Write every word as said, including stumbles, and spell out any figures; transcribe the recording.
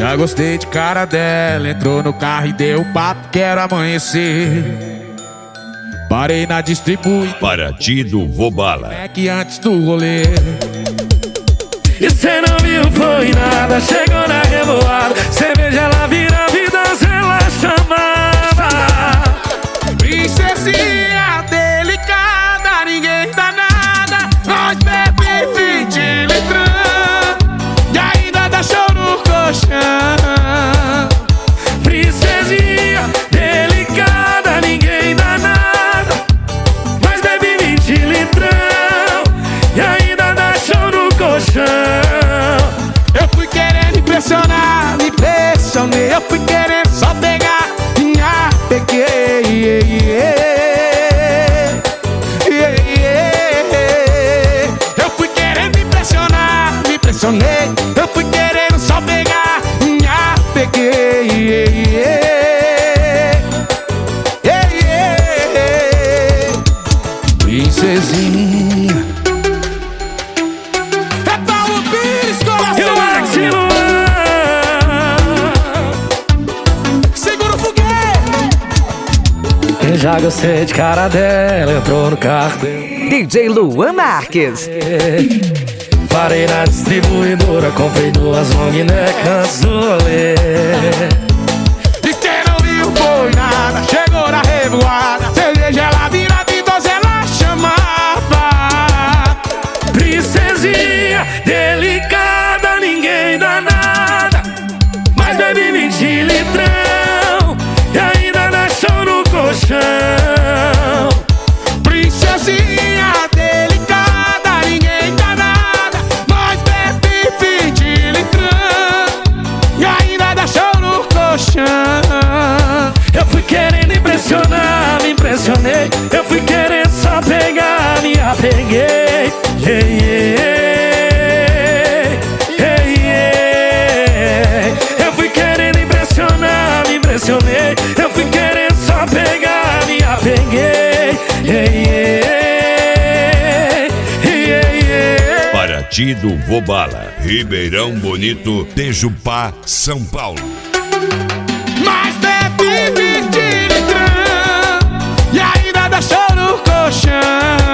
Já gostei de cara dela, entrou no carro e deu papo, quero amanhecer. Parei na distribuidora Paraty do Vobala. é que antes do rolê. E cê não viu, foi nada, chegou na revoada. Cerveja, ela vira vida, ela chamava. Princesinha delicada, ninguém dá nada. Nós bebe vinte litrão e ainda dá show no colchão. Princesinha delicada, ninguém dá nada. Nós bebe vinte litrão e ainda dá show no colchão. Eu fui querendo impressionar, me impressionei. Eu fui querendo só pegar, minha peguei. Yeah, yeah, yeah. Eu fui querendo impressionar, me impressionei. Eu fui querendo só pegar, minha peguei. Yeah, yeah, yeah. Princesinha. É Paulo Pires, coração. Eu Maxilo, Segura o foguete. eu já gostei de cara dela, entrou no carro dele. D J Luan Marques. Parei na distribuidora, comprei duas long neck antes do rolê. E cê não viu, foi nada. Chegou na revoada, cerveja, ela vira de doze, ela chamava. Princesinha delicada, ninguém dá nada. Mas bebe vinte litrão e ainda dá show no colchão. Princesinha delicada, ninguém dá nada. Nós bebe vinte litrão e ainda dá show no colchão. Eu fui querendo impressionar, me impressionei. Eu fui querendo só pegar, me apeguei. Hey, yeah, hey, yeah. Eu fui querendo impressionar, me impressionei. Eu fui querendo só pegar, me apeguei. Hey, yeah, yeah, yeah. Paraty do Vobala. Ribeirão Bonito, Tejupá, São Paulo. Mas bebe vinte litrão e ainda dá show no colchão.